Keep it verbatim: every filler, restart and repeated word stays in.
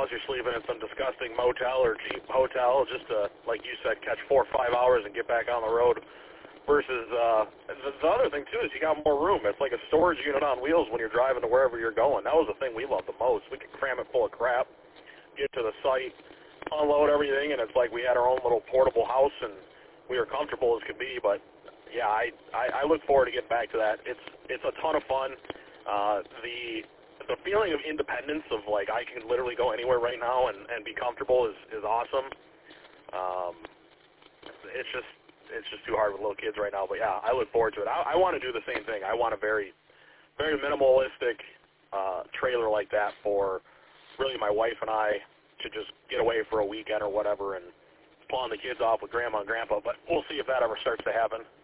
unless you're sleeping in some disgusting motel or cheap hotel, just to, like you said, catch four or five hours and get back on the road. Versus, uh, the, the other thing, too, is you got more room. It's like a storage unit on wheels when you're driving to wherever you're going. That was the thing we loved the most. We could cram it full of crap, get to the site, unload everything, and it's like we had our own little portable house, and we were comfortable as could be. But, yeah, I, I, I look forward to getting back to that. It's it's a ton of fun. Uh, the the feeling of independence of, like, I can literally go anywhere right now and, and be comfortable is, is awesome. Um, it's just... It's just too hard with little kids right now, but yeah, I look forward to it. I, I want to do the same thing. I want a very, very minimalistic uh, trailer like that for really my wife and I to just get away for a weekend or whatever and pawn the kids off with grandma and grandpa, but we'll see if that ever starts to happen.